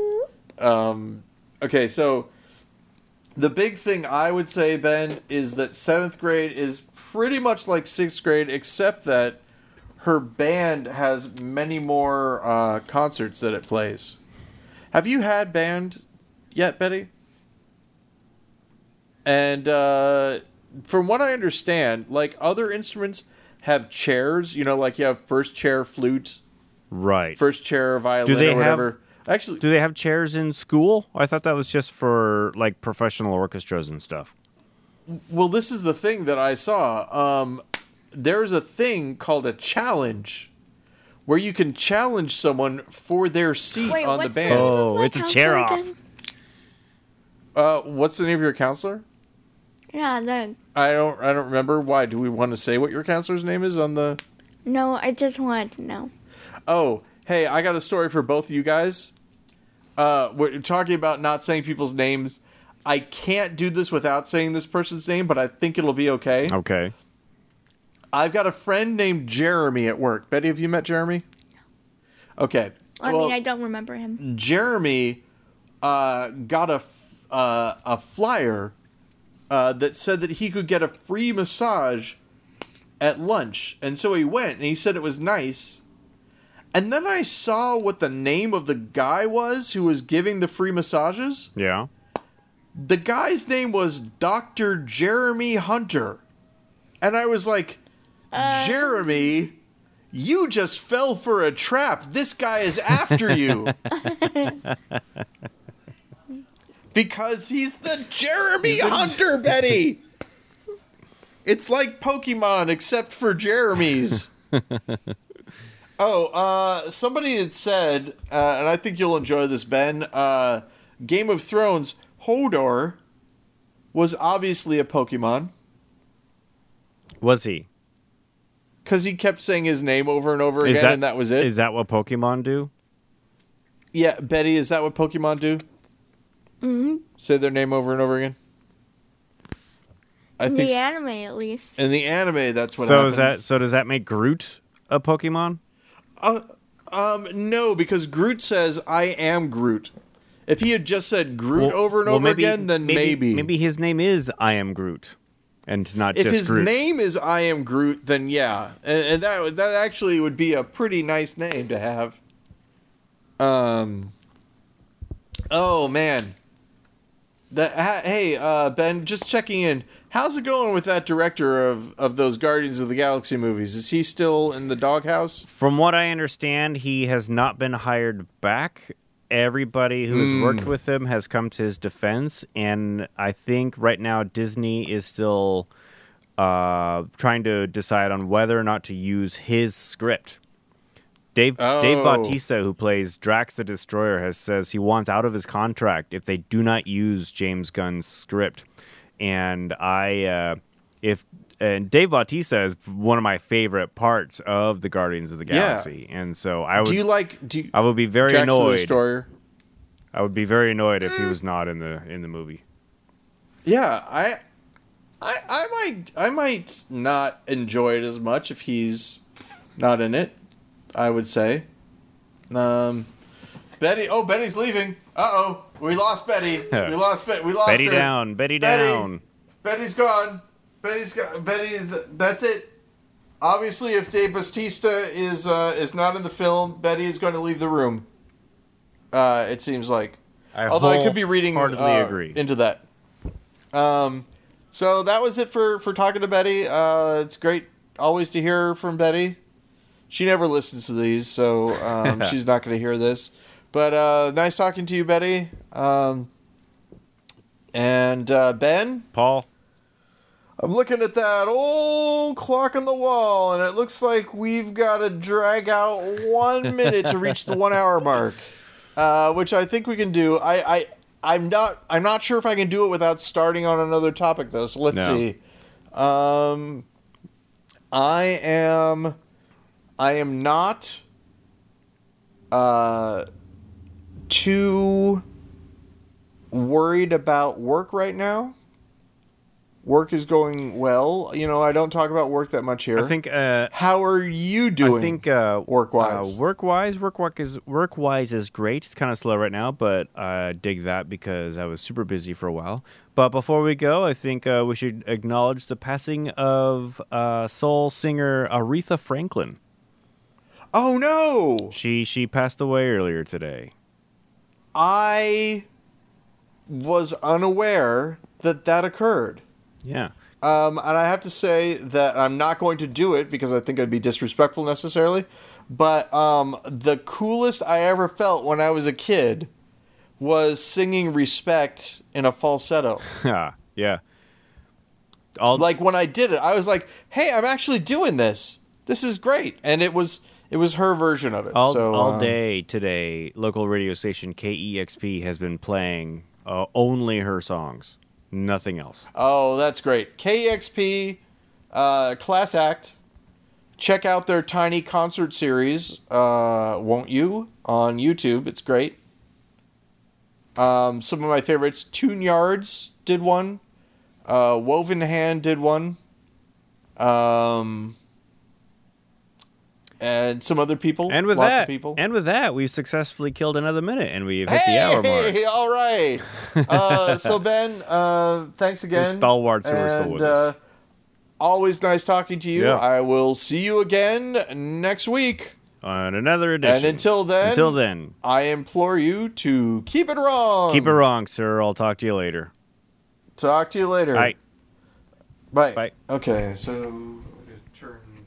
Okay, so the big thing I would say, Ben, is that 7th grade is pretty much like 6th grade, except that her band has many more concerts that it plays. Have you had band yet, Betty? And from what I understand, like other instruments have chairs, like you have first chair flute, Right. first chair violin, they or whatever. Actually, Do they have chairs in school? I thought that was just for, like, professional orchestras and stuff. well, this is the thing that I saw. There's a thing called a challenge where you can challenge someone for their seat Wait, on the what's band. the name Oh, of my it's a chair counselor off. again? What's the name of your counselor? Yeah, I don't remember. Why do we want to say what your counselor's name is on the? no, I just wanted to know. Oh, hey, I got a story for both of you guys. We're talking about not saying people's names. I can't do this without saying this person's name, but I think it'll be okay. Okay. I've got a friend named Jeremy at work. Betty, have you met Jeremy? Okay. I mean, I don't remember him. Jeremy got a flyer that said that he could get a free massage at lunch. And so he went, and he said it was nice. And then I saw what the name of the guy was who was giving the free massages. Yeah. The guy's name was Dr. Jeremy Hunter. And I was like, Jeremy, You just fell for a trap. This guy is after you. Because he's the Jeremy Hunter, Betty. It's like Pokemon, except for Jeremy's. Somebody had said, and I think you'll enjoy this, Ben, Game of Thrones, Hodor was obviously a Pokemon. Was he? Because he kept saying his name over and over again, and that was it. Is that what Pokemon do? Yeah, Betty, is that what Pokemon do? Mm-hmm. Say their name over and over again? In the anime, at least. In the anime, that's what happens. happens. So does that make Groot a Pokemon? No, because Groot says, I am Groot. If he had just said Groot over and over again, then maybe. Maybe his name is I am Groot. And not if just Groot. If his name is I am Groot, then yeah. And that actually would be a pretty nice name to have. Oh, man. Hey, Ben, just checking in. How's it going with that director of those Guardians of the Galaxy movies? Is he still in the doghouse? From what I understand, he has not been hired back. Everybody who has worked with him has come to his defense, and I think right now Disney is still trying to decide on whether or not to use his script. Dave Bautista, who plays Drax the Destroyer, says he wants out of his contract if they do not use James Gunn's script. And Dave Bautista is one of my favorite parts of the Guardians of the Galaxy, and so I would. I would be very Drax annoyed. The Destroyer? I would be very annoyed if he was not in the movie. Yeah, I might not enjoy it as much if he's not in it. I would say. Betty. Oh, Betty's leaving. We lost Betty. We lost Betty. We lost Betty her. down. Betty down. Betty's gone. Betty's. That's it. Obviously, if Dave Bautista is not in the film, Betty is going to leave the room. It seems like. Although I could be reading agree. into that. So that was it for talking to Betty. It's great always to hear from Betty. She never listens to these, so she's not going to hear this. But nice talking to you, Betty. And Ben? Paul? I'm looking at that old clock on the wall, and it looks like we've got to drag out 1 minute to reach the 1 hour mark, which I think we can do. I'm not sure if I can do it without starting on another topic, though, so let's see. I am not too worried about work right now. Work is going well. You know, I don't talk about work that much here. I think. How are you doing? I think work-wise. Work-wise is great. It's kind of slow right now, but I dig that because I was super busy for a while. But before we go, I think we should acknowledge the passing of soul singer Aretha Franklin. Oh no! She passed away earlier today. I was unaware that occurred. Yeah. And I have to say that I'm not going to do it because I think I'd be disrespectful necessarily. But the coolest I ever felt when I was a kid was singing Respect in a falsetto. Yeah. Like when I did it, I was like, hey, I'm actually doing this. This is great. And it was her version of it. All day today, local radio station KEXP has been playing only her songs. Nothing else. Oh, that's great. KEXP, class act. Check out their tiny concert series, won't you, on YouTube. It's great. Some of my favorites, Tune Yards did one. Woven Hand did one. And some other people. And with lots that, of people. And with that, we've successfully killed another minute, and we've hit the hour mark. Hey, all right. So Ben, thanks again. The stalwarts who are still with us. Always nice talking to you. Yeah. I will see you again next week On another edition. And until then, I implore you to keep it wrong. Keep it wrong, sir. I'll talk to you later. Talk to you later. Bye. Bye. Bye. Okay, so.